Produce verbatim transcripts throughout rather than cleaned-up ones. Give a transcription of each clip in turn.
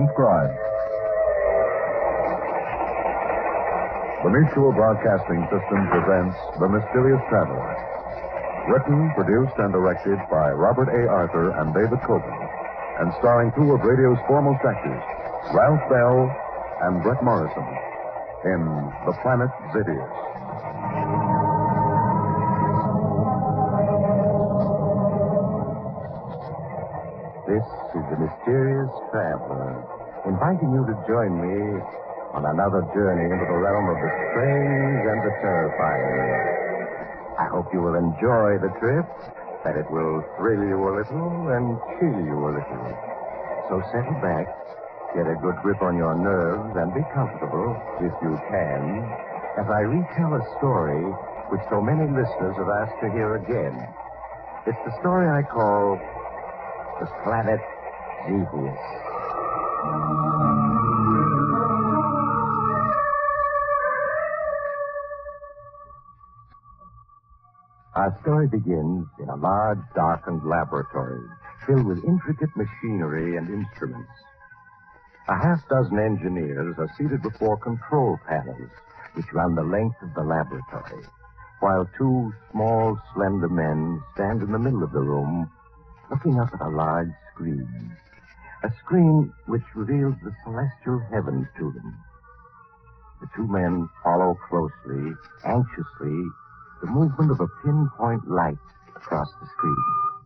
transcribed. The Mutual Broadcasting System presents The Mysterious Traveler. Written, produced, and directed by Robert A. Arthur and David Coben, and starring two of radio's foremost actors, Ralph Bell and Brett Morrison, in The Planet Zitius. This is The Mysterious Traveler, inviting you to join me on another journey into the realm of the strange and the terrifying. I hope you will enjoy the trip, that it will thrill you a little and chill you a little. So settle back, get a good grip on your nerves, and be comfortable, if you can, as I retell a story which so many listeners have asked to hear again. It's the story I call The Planet Zitius. Our story begins in a large, darkened laboratory filled with intricate machinery and instruments. A half dozen engineers are seated before control panels which run the length of the laboratory, while two small, slender men stand in the middle of the room looking up at a large screen, a screen which reveals the celestial heavens to them. The two men follow closely, anxiously, the movement of a pinpoint light across the screen.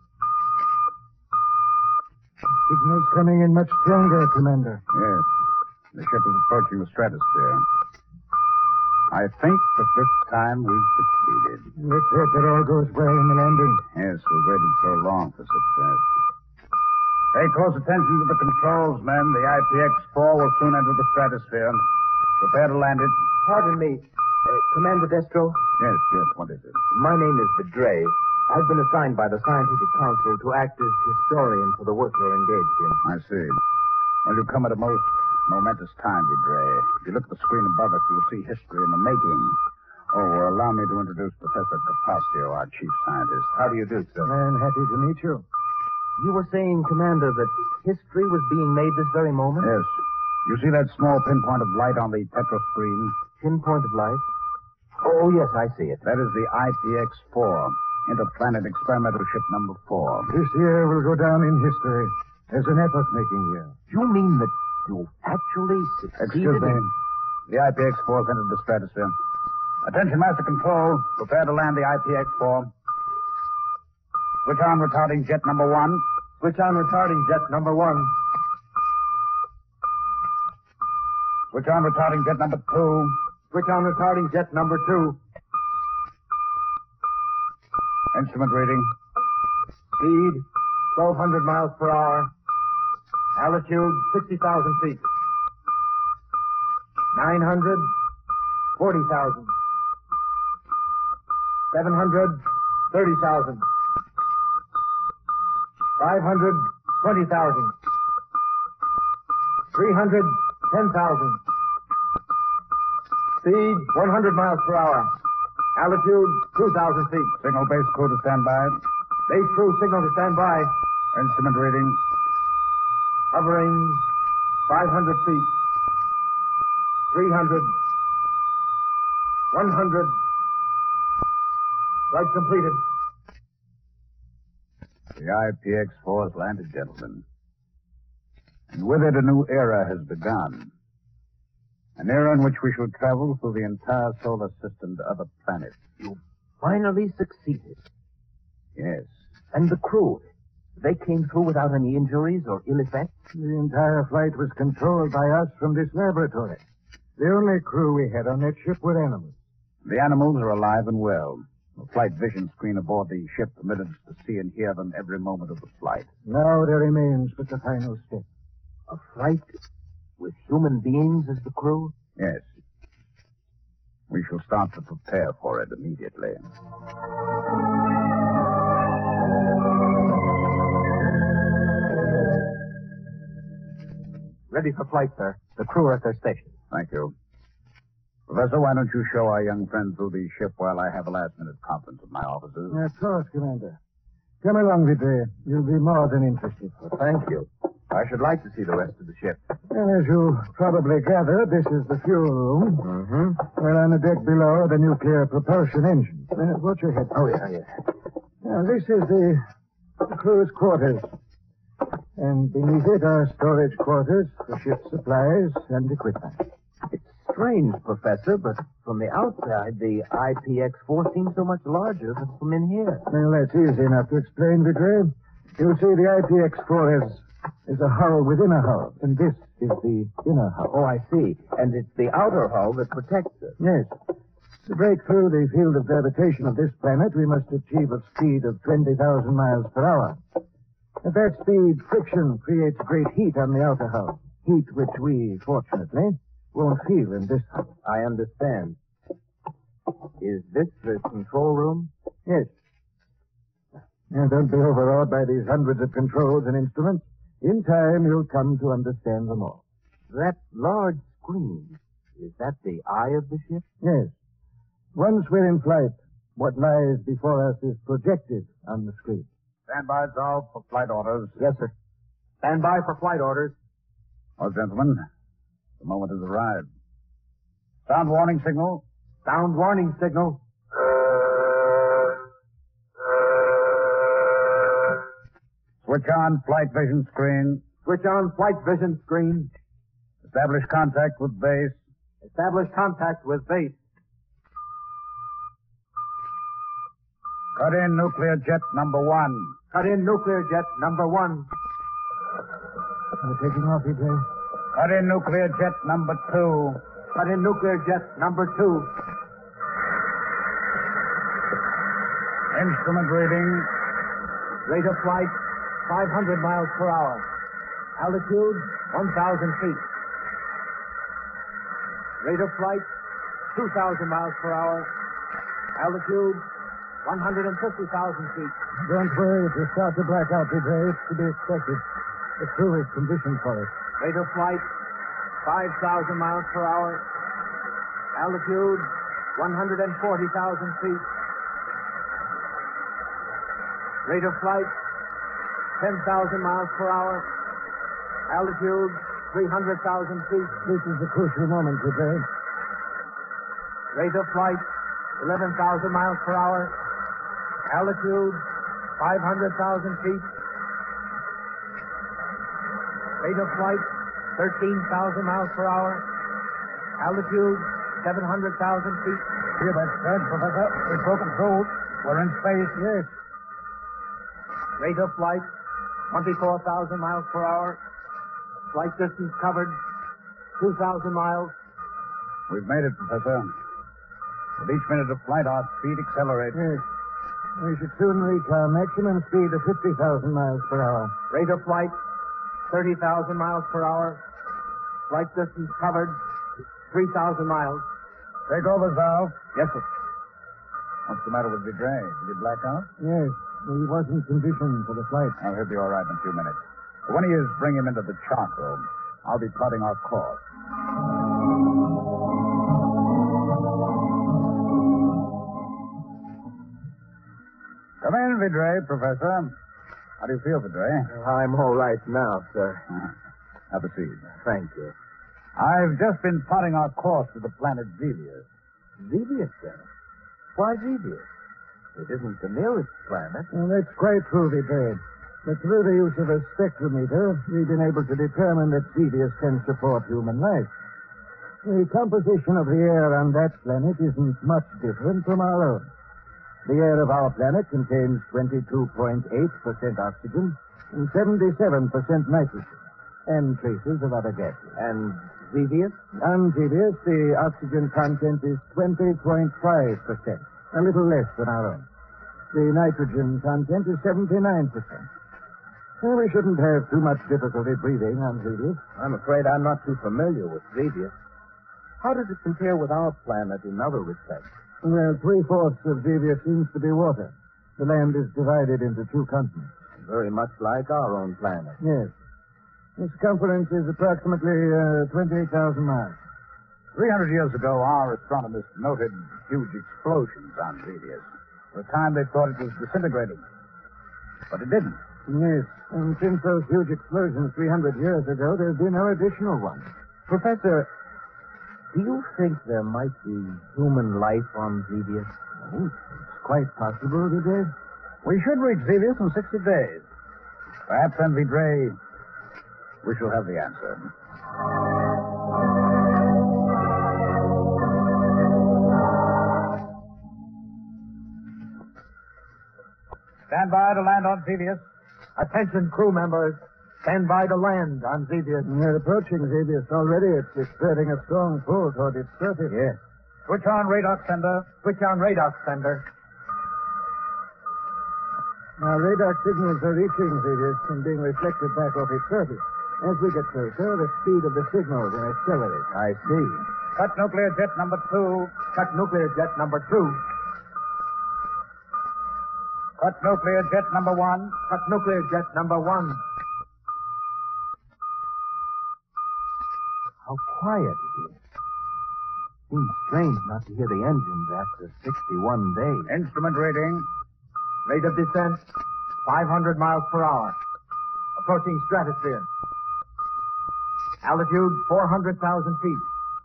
Signal's coming in much stronger, Commander. Yes. The ship is approaching the stratosphere. I think that this time we've succeeded. Let's hope it all goes well in the landing. Yes, we've waited so long for success. Pay close attention to the controls, men. The I P X four will soon enter the stratosphere. Prepare to land it. Pardon me. Uh, Commander Destro? Yes, yes. What is it? My name is Vidray. I've been assigned by the Scientific Council to act as historian for the work you're engaged in. I see. Well, you come at a most momentous time, Vidray. If you look at the screen above us, you'll see history in the making. Oh, well, allow me to introduce Professor Capaccio, our chief scientist. How do you do, sir? I'm happy to meet you. You were saying, Commander, that history was being made this very moment? Yes. You see that small pinpoint of light on the petro screen? Pinpoint of light? Oh, yes, I see it. That is the I P X four, Interplanet Experimental Ship Number four. This year will go down in history as an epoch-making year. You mean that you actually succeeded Excuse me. in... The I P X four has entered the stratosphere. Attention, Master Control. Prepare to land the I P X four. Switch on retarding jet number one. Switch on retarding jet number one. Switch on retarding jet number two. Switch on retarding jet number two. Instrument reading. Speed, twelve hundred miles per hour. Altitude, sixty thousand feet. nine hundred, forty thousand. seven hundred, thirty thousand. five hundred, twenty thousand. three hundred, ten thousand. Speed, one hundred miles per hour. Altitude, two thousand feet. Signal base crew to stand by. Base crew signal to stand by. Instrument reading. Hovering five hundred feet. three hundred. one hundred. Flight completed. The I P X four has landed, gentlemen. And with it, a new era has begun. An era in which we shall travel through the entire solar system to other planets. You finally succeeded. Yes. And the crew, they came through without any injuries or ill effects? The entire flight was controlled by us from this laboratory. The only crew we had on that ship were animals. The animals are alive and well. The flight vision screen aboard the ship permitted us to see and hear them every moment of the flight. Now there remains but the final step. A flight with human beings as the crew? Yes. We shall start to prepare for it immediately. Ready for flight, sir. The crew are at their station. Thank you. Professor, why don't you show our young friend through the ship while I have a last-minute conference with my officers? Of course, Commander. Come along, Vidray. You'll be more than interested. Well, thank you. I should like to see the rest of the ship. And as you probably gathered, this is the fuel room. Mm-hmm. Well, on the deck below are the nuclear propulsion engines. Uh, watch your head. Oh, yeah, yeah. Now, this is the, the crew's quarters. And beneath it are storage quarters for ship supplies and equipment. It's strange, Professor, but from the outside, the I P X four seems so much larger than from in here. Well, that's easy enough to explain, Vidray. You'll see the I P X four is, is a hull within a hull, and this is the inner hull. Oh, I see. And it's the outer hull that protects us. Yes. To break through the field of gravitation of this planet, we must achieve a speed of twenty thousand miles per hour. At that speed, friction creates great heat on the outer hull, heat which we, fortunately, won't feel in this hull. I understand. Is this the control room? Yes. Now, don't be overawed by these hundreds of controls and instruments. In time, you'll come to understand them all. That large screen, is that the eye of the ship? Yes. Once we're in flight, what lies before us is projected on the screen. Stand by, Zal, for flight orders. Yes, sir. Stand by for flight orders. Well, gentlemen, the moment has arrived. Sound warning signal. Sound warning signal. Switch on flight vision screen. Switch on flight vision screen. Establish contact with base. Establish contact with base. Cut in nuclear jet number one. Cut in nuclear jet number one. We're taking off, Vidray. Cut in nuclear jet number two. Cut in nuclear jet number two. Instrument reading. Rate of flight, five hundred miles per hour. Altitude, one thousand feet. Rate of flight, two thousand miles per hour. Altitude, one hundred fifty thousand feet. Don't worry if you start to black out, Vidray. It's to be expected. The crew is conditioned for it. Rate of flight, five thousand miles per hour. Altitude, one hundred forty thousand feet. Rate of flight, ten thousand miles per hour. Altitude, three hundred thousand feet. This is the crucial moment, Vidray. Rate of flight, eleven thousand miles per hour. Altitude, five hundred thousand feet. Rate of flight, thirteen thousand miles per hour. Altitude, seven hundred thousand feet. Hear that, Stud, Professor? We've broken through. We're in space. Yes. Rate of flight, twenty-four thousand miles per hour. Flight distance covered, two thousand miles. We've made it, Professor. With each minute of flight, our speed accelerates. Yes. We should soon reach our maximum speed of fifty thousand miles per hour. Rate of flight, thirty thousand miles per hour. Flight distance covered, three thousand miles. Take over, Zal. Yes, sir. What's the matter with Vidray? Did he black out? Yes. He wasn't conditioned for the flight. Oh, he'll be all right in a few minutes. When he is, bring him into the chart room. I'll be plotting our course. Come in, Vidray, Professor. How do you feel, Vidray? I'm all right now, sir. Uh, have a seat. Thank you. I've just been plotting our course to the planet Zevius. Zevius, sir? Why Zevius? It isn't the nearest planet. Well, that's quite true, Vidray. But through the use of a spectrometer, we've been able to determine that Zevius can support human life. The composition of the air on that planet isn't much different from our own. The air of our planet contains twenty-two point eight percent oxygen and seventy-seven percent nitrogen, and traces of other gases. And Zevius? On Zevius, the oxygen content is twenty point five percent, a little less than our own. The nitrogen content is seventy-nine percent. Well, we shouldn't have too much difficulty breathing on Zevius. I'm afraid I'm not too familiar with Zevius. How does it compare with our planet in other respects? Well, three-fourths of Zevius seems to be water. The land is divided into two continents. Very much like our own planet. Yes. The circumference is approximately uh, twenty-eight thousand miles. Three hundred years ago, our astronomers noted huge explosions on Zevius. For a time, they thought it was disintegrating. But it didn't. Yes, and since those huge explosions three hundred years ago, there's been no additional ones. Professor, do you think there might be human life on Xevious? Oh, it's quite possible, Vidre. We should reach Xevious in sixty days. Perhaps, then, Vidre, we shall have the answer. Stand by to land on Xevious. Attention, crew members. Stand by to land on Xevious. We're approaching Xevious already. It's exerting a strong pull toward its surface. Yes. Switch on radar sender. Switch on radar sender. Our radar signals are reaching Xevious and being reflected back off its surface. As we get closer, the speed of the signal will accelerate. I see. Cut nuclear jet number two. Cut nuclear jet number two. Cut nuclear jet number one. Cut nuclear jet number one. How quiet it is. Seems strange not to hear the engines after sixty-one days. Instrument reading. Rate of descent, five hundred miles per hour. Approaching stratosphere. Altitude, four hundred thousand feet.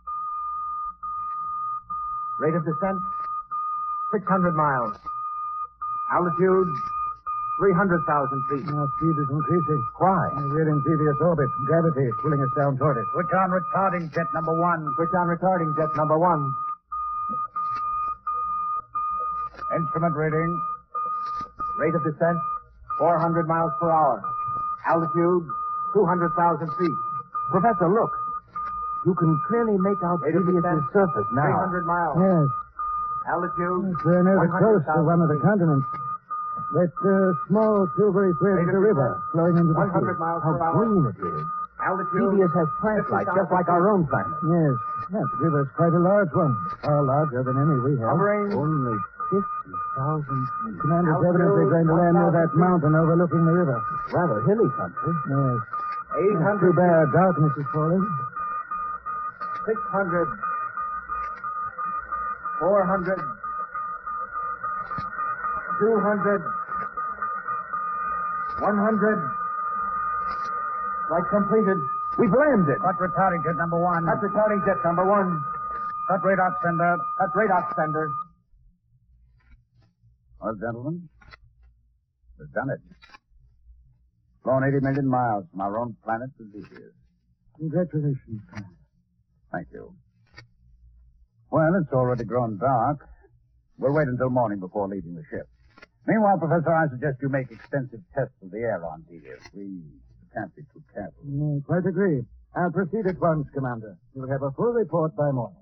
Rate of descent, six hundred miles. Altitude, three hundred thousand feet. Our speed is increasing. Why? We're in Xevious orbit. Gravity is pulling us down toward it. Switch on retarding jet number one. Switch on retarding jet number one. Instrument reading. Rate of descent, four hundred miles per hour. Altitude, two hundred thousand feet. Professor, look. You can clearly make out Rate of Xevious's descent, surface now. three hundred miles. Yes. Altitude, We're near the coast of one of the feet. continents. That uh, small silvery thread Rate is of a river descent, flowing into the one hundred sea. miles How per hour. green it is. Altitude, Xevious has plant life, just like our own planet. Yes. That river's quite a large one. Far larger than any we have. Hovering. Only fifty thousand feet. Commander's Altitude, evidently going to land near one that thousand feet. mountain overlooking the river. Rather hilly country. Yes. eight Not hundred too bad. Darkness is falling. six hundred, four hundred, two hundred, one hundred. Flight completed. We've landed. Cut retarding jet number one. Cut retarding jet number one. Cut radar sender. Cut radar sender. Well, gentlemen, we've done it. Flown eighty million miles from our own planet to Xevious. Congratulations, Commander. Thank you. Well, it's already grown dark. We'll wait until morning before leaving the ship. Meanwhile, Professor, I suggest you make extensive tests of the air on Xevious. We can't be too careful. Mm, quite agree. I'll proceed at once, Commander. You'll have a full report by morning.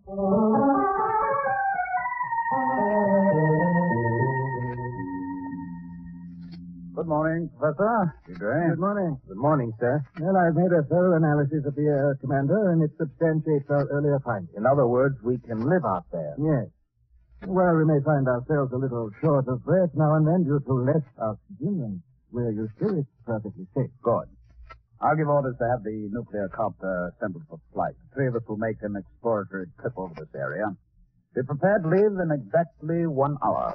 Good morning, Professor. Good morning. Good morning, sir. Well, I've made a thorough analysis of the air, Commander, and it substantiates our earlier findings. In other words, we can live out there. Yes. Well, we may find ourselves a little short of breath now and then due to less oxygen, and we're used to it. It's perfectly safe. Good. I'll give orders to have the nuclear copter assembled for flight. The three of us will make an exploratory trip over this area. Be prepared to leave in exactly one hour.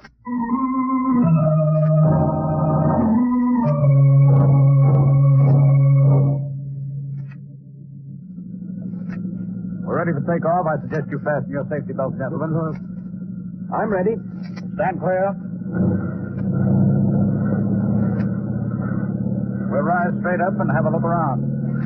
We're ready for takeoff. I suggest you fasten your safety belts, gentlemen. I'm ready. Stand clear. We'll rise straight up and have a look around.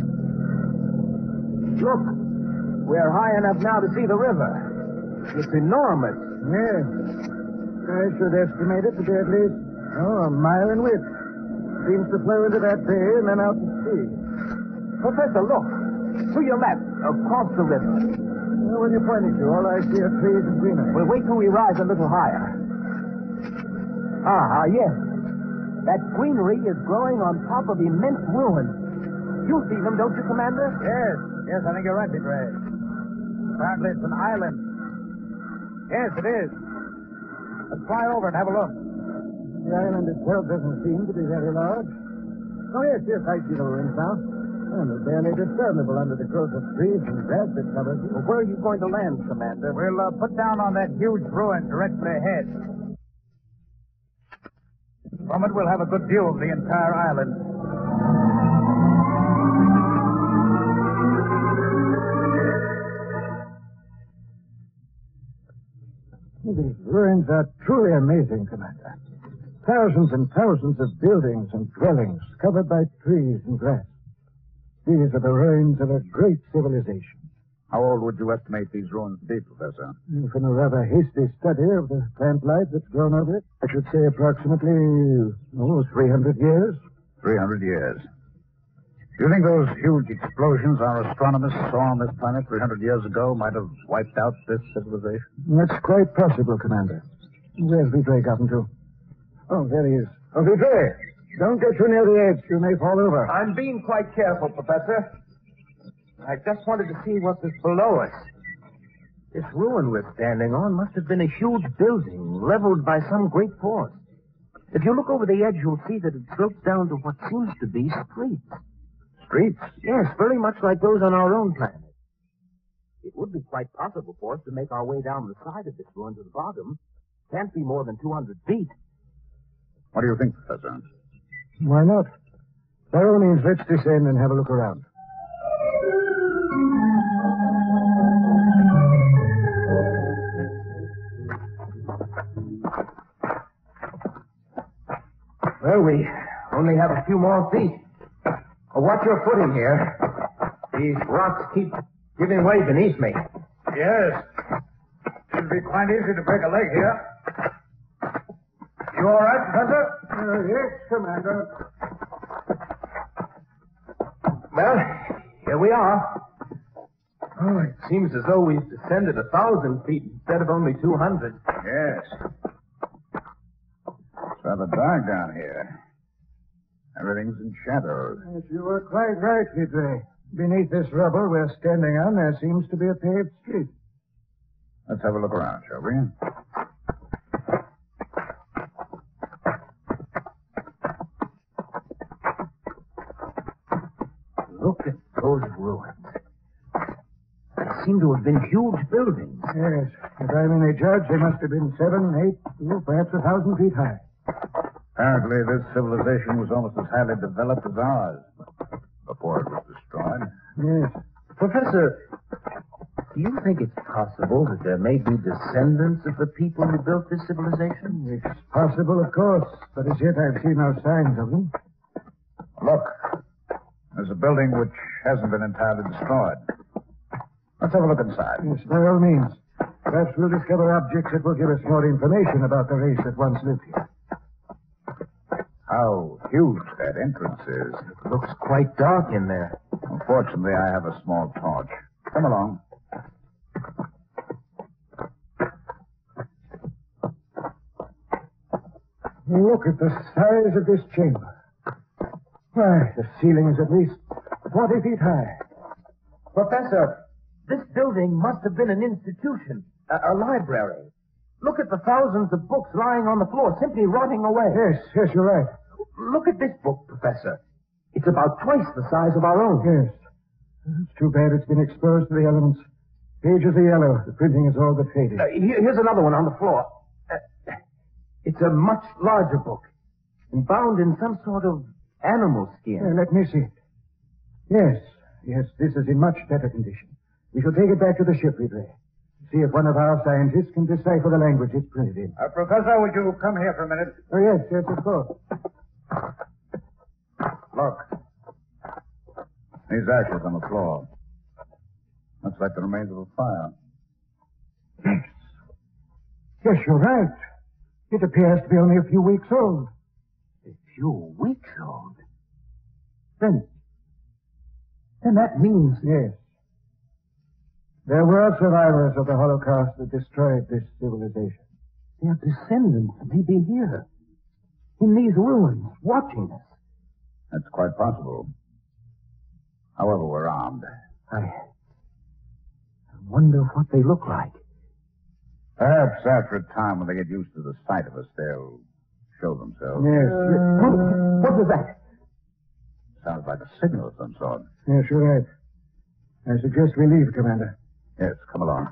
Look. We're high enough now to see the river. It's enormous. Yes. I should estimate it to be at least, oh, a mile in width. Seems to flow into that bay and then out to sea. Professor, look. To your left, across the river. Well, when you're pointing to, all I see are trees and greenery. We'll wait till we rise a little higher. Ah, ah, yes. That greenery is growing on top of immense ruins. You see them, don't you, Commander? Yes, yes, I think you're right, Vidre. Apparently it's an island. Yes, it is. Let's fly over and have a look. The island itself doesn't seem to be very large. Oh, yes, yes, I see the ruins now. And they're barely discernible under the growth of trees and grass that covers it. Well, where are you going to land, Commander? We'll uh, put down on that huge ruin directly ahead. From it, we'll have a good view of the entire island. These ruins are truly amazing, Commander. Thousands and thousands of buildings and dwellings covered by trees and grass. These are the ruins of a great civilization. How old would you estimate these ruins to be, Professor? From a rather hasty study of the plant life that's grown over it, I should say approximately, oh, three hundred years. three hundred years. Do you think those huge explosions our astronomers saw on this planet three hundred years ago might have wiped out this civilization? That's quite possible, Commander. Where's Vidre gotten to? Oh, there he is. Oh, Vidre, don't get too near the edge. You may fall over. I'm being quite careful, Professor. I just wanted to see what was below us. This ruin we're standing on must have been a huge building leveled by some great force. If you look over the edge, you'll see that it slopes down to what seems to be streets. Streets? Yes, very much like those on our own planet. It would be quite possible for us to make our way down the side of this ruin to the bottom. Can't be more than two hundred feet. What do you think, Professor? Why not? By all means, let's descend and have a look around. Well, we only have a few more feet. Oh, watch your footing here. These rocks keep giving way beneath me. Yes. Should be quite easy to break a leg here. You all right, Professor? Uh, yes, Commander. Well, here we are. Oh, it seems as though we've descended a thousand feet instead of only two hundred. Yes. It's rather dark down here. Everything's in shadows. Yes, you were quite right, Vidre. Beneath this rubble we're standing on, there seems to be a paved street. Let's have a look around, shall we? Look at those ruins. They seem to have been huge buildings. Yes, if I'm any judge, they must have been seven, eight, oh, perhaps a thousand feet high. Apparently, this civilization was almost as highly developed as ours before it was destroyed. Yes. Professor, do you think it's possible that there may be descendants of the people who built this civilization? It's possible, of course, but as yet I've seen no signs of them. Look, there's a building which hasn't been entirely destroyed. Let's have a look inside. Yes, by all means. Perhaps we'll discover objects that will give us more information about the race that once lived here. How huge that entrance is. It looks quite dark in there. Unfortunately, I have a small torch. Come along. Look at the size of this chamber. Why, the ceiling is at least forty feet high. Professor, this building must have been an institution, a, a library. Look at the thousands of books lying on the floor, simply rotting away. Yes, yes, you're right. Look at this book, Professor. It's about twice the size of our own. Yes. It's too bad it's been exposed to the elements. Pages are yellow. The printing is all but faded. Uh, here, here's another one on the floor. Uh, it's a much larger book, and bound in some sort of animal skin. Uh, let me see it. Yes, yes, this is in much better condition. We shall take it back to the ship, Vidre. See if one of our scientists can decipher the language it's printed in. Uh, Professor, would you come here for a minute? Oh, yes, yes, of course. Look. These ashes on the floor. Looks like the remains of a fire. Yes. Yes, you're right. It appears to be only a few weeks old. A few weeks old? Then, then that means... Yes. There were survivors of the Holocaust that destroyed this civilization. Their descendants may be here, in these ruins, watching us. That's quite possible. However, we're armed. I... I wonder what they look like. Perhaps after a time when they get used to the sight of us, they'll show themselves. Yes. What, what was that? Sounds like a signal of some sort. Yes, you're right. I suggest we leave, Commander. Yes, come along.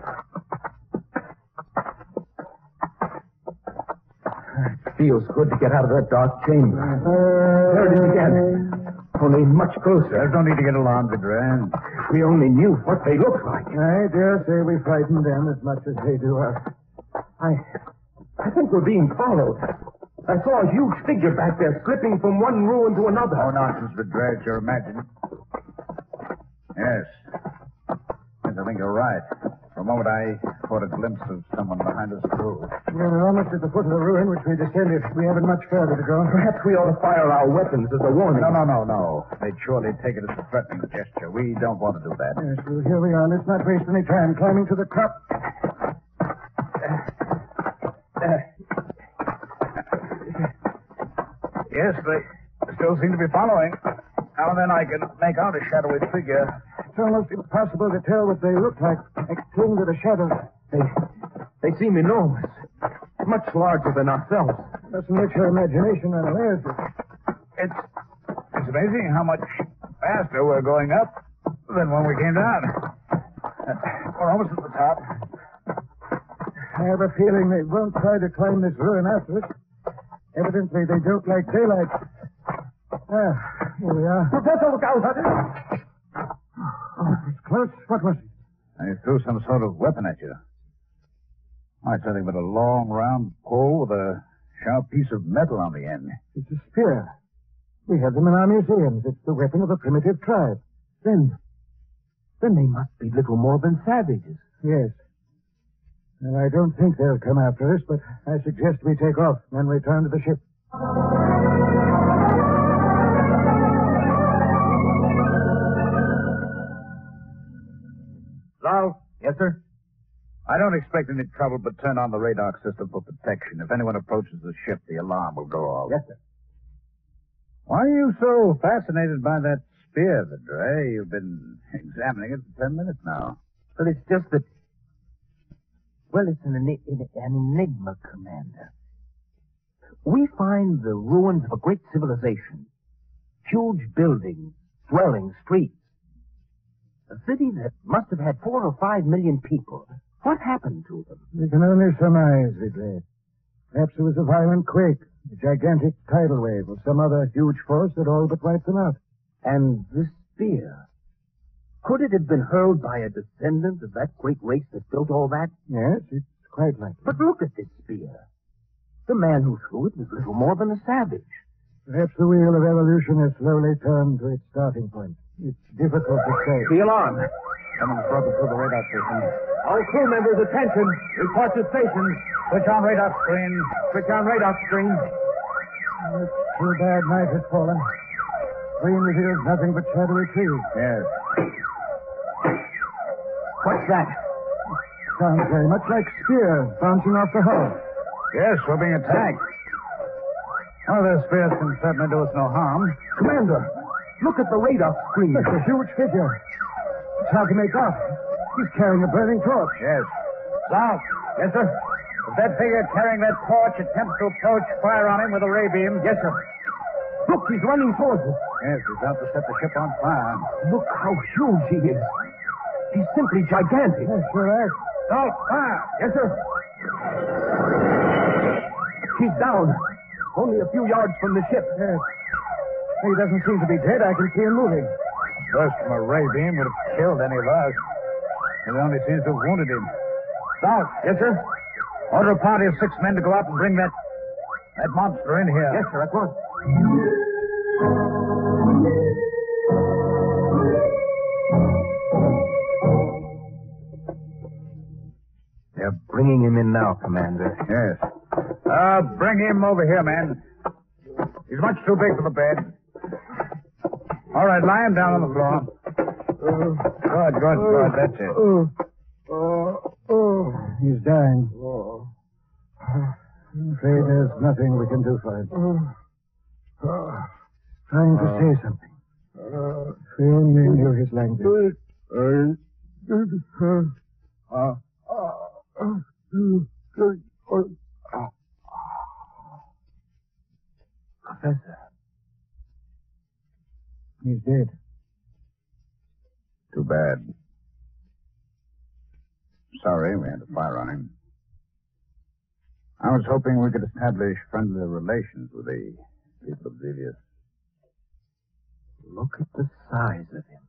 It feels good to get out of that dark chamber. There it is again. Only much closer. There's no need to get alarmed, Vidre. We only knew what they looked like. I dare say we frightened them as much as they do us. I... I think we're being followed. I saw a huge figure back there slipping from one ruin to another. Oh, nonsense, Vidra. It's your imagining. Yes. Yes, I think you're right. For a moment, I caught a glimpse of someone behind us, too. Yeah, we're almost at the foot of the ruin, which we descended. We haven't much further to go. Perhaps we ought to fire our weapons as a warning. No, no, no, no. They'd surely take it as a threatening gesture. We don't want to do that. Yes, well, here we are. Let's not waste any time climbing to the top. Yes, they still seem to be following. Now and then I can make out a shadowy figure. It's almost impossible to tell what they look like. They cling to the shadows. They, they seem enormous. Much larger than ourselves. Doesn't let your imagination unawares. It's, it's amazing how much faster we're going up than when we came down. Uh, we're almost at the top. I have a feeling they won't try to climb this ruin after us. Evidently, they don't like daylight. Ah, here we are. Professor, look out! Oh, it's close. What was it? They threw some sort of weapon at you. Oh, it's nothing but a long, round pole with a sharp piece of metal on the end. It's a spear. We have them in our museums. It's the weapon of a primitive tribe. Then, then they must be little more than savages. Yes. And I don't think they'll come after us, but I suggest we take off and return to the ship. Lal? Yes, sir? I don't expect any trouble, but turn on the radar system for protection. If anyone approaches the ship, the alarm will go off. Yes, sir. Why are you so fascinated by that spear, Vidra? You've been examining it for ten minutes now. But it's just that... Well, it's an, eni- an enigma, Commander. We find the ruins of a great civilization. Huge buildings, swelling streets. A city that must have had four or five million people. What happened to them? We can only surmise, Vidra. Perhaps it was a violent quake, a gigantic tidal wave, or some other huge force that all but wiped them out. And this spear... Could it have been hurled by a descendant of that great race that built all that? Yes, it's quite likely. But look at this spear. The man who threw it was little more than a savage. Perhaps the wheel of evolution has slowly turned to its starting point. It's difficult to say. The alarm. Someone's broken through the radar system. All crew members, attention. Report to station. Switch on radar screen. Switch on radar screen. It's too bad night has fallen. Screen reveals nothing but shadowy trees. Yes. What's that? Sounds very much like spears bouncing off the hull. Yes, we're being attacked. Well, those spears can certainly do us no harm. Commander, look at the radar screen. It's a huge figure. It's hard to make out. He's carrying a burning torch. Yes. South. Yes, sir. If that figure carrying that torch attempts to approach, fire on him with a ray beam. Yes, sir. Look, he's running towards us. Yes, he's out to set the ship on fire. Look how huge he is. He's simply gigantic. Yes, sure is. South, fire. Yes, sir. He's down. Only a few yards from the ship. Yes. He doesn't seem to be dead. I can see him moving. Burst from a ray beam would have killed any of us. It only seems to have wounded him. South. Yes, sir. Order a party of six men to go out and bring that that monster in here. Yes, sir, at once. They're bringing him in now, Commander. Yes. Uh, bring him over here, man. He's much too big for the bed. All right, lie him down on the floor. Good, good, good. That's it. Oh, oh, oh. He's dying. Oh. I'm afraid there's nothing we can do for him. Oh. Trying to say something. If we only knew his language. Uh, Professor. He's dead. Too bad. Sorry we had to fire on him. I was hoping we could establish friendly relations with the people of Zelius. Look at the size of him.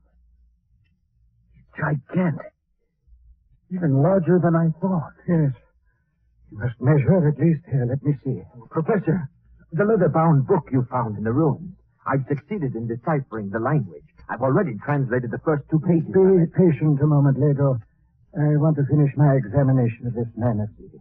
He's gigantic. Even larger than I thought. Yes. You must measure at least. Here, let me see. Professor, the leather-bound book you found in the ruins. I've succeeded in deciphering the language. I've already translated the first two pages. Be patient a moment, Leto. I want to finish my examination of this manuscript.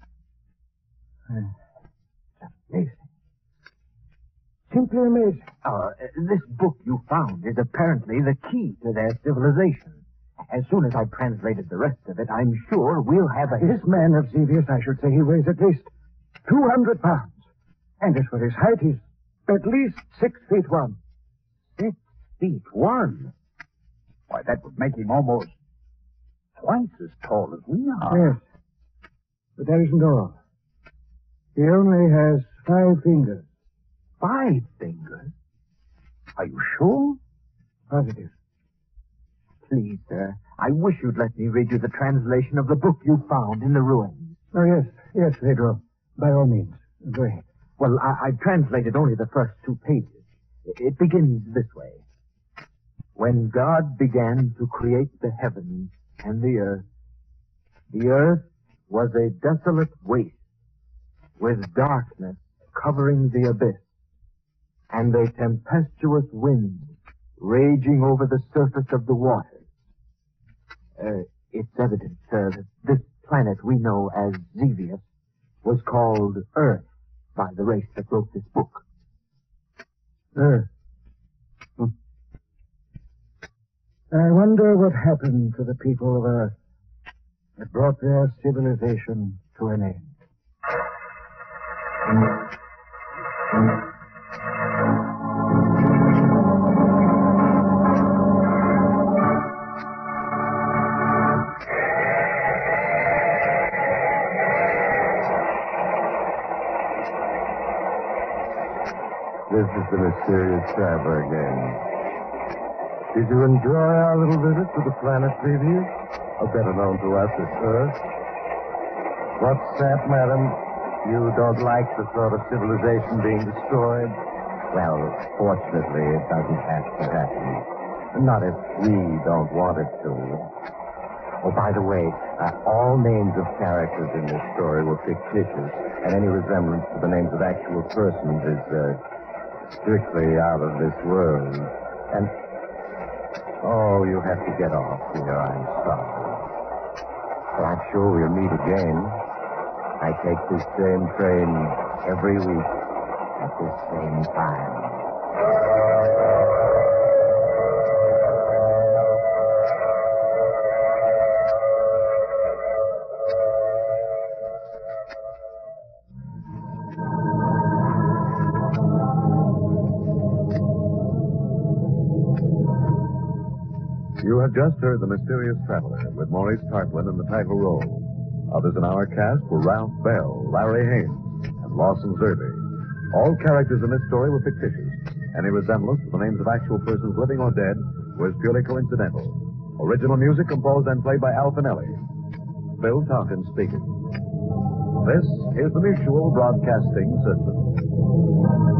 Uh, amazing. Simply amazing. Uh, this book you found is apparently the key to their civilization. As soon as I've translated the rest of it, I'm sure we'll have a... This man of Xevious, I should say, he weighs at least two hundred pounds. And as for his height, he's at least six feet one. Six feet one? Why, that would make him almost twice as tall as we are. Yes. But that isn't all. He only has five fingers. Five fingers? Are you sure? Positive. Please, sir, I wish you'd let me read you the translation of the book you found in the ruins. Oh, yes. Yes, Pedro. By all means. Go ahead. Well, I, I've translated only the first two pages. It begins this way. When God began to create the heavens and the earth, the earth was a desolate waste with darkness covering the abyss and a tempestuous wind raging over the surface of the waters. Uh, it's evident, sir, that this planet we know as Xevious was called Earth by the race that wrote this book. Earth. Hmm. I wonder what happened to the people of Earth that brought their civilization to an end. This is the mysterious traveler again. Did you enjoy our little visit to the planet Xevious, or better known to us as Earth? What's that, madam? You don't like the sort of civilization being destroyed? Well, fortunately, it doesn't have to happen. Not if we don't want it to. Oh, by the way, uh, all names of characters in this story were fictitious, and any resemblance to the names of actual persons is uh, strictly out of this world. And, oh, you have to get off here. I'm sorry. But I'm sure we'll meet again. I take this same train every week at this same time. You have just heard The Mysterious Traveler with Maurice Tarplin in the title role. Others in our cast were Ralph Bell, Larry Haynes, and Lawson Zerby. All characters in this story were fictitious. Any resemblance to the names of actual persons living or dead was purely coincidental. Original music composed and played by Al Finelli. Phil Tompkins speaking. This is the Mutual Broadcasting System.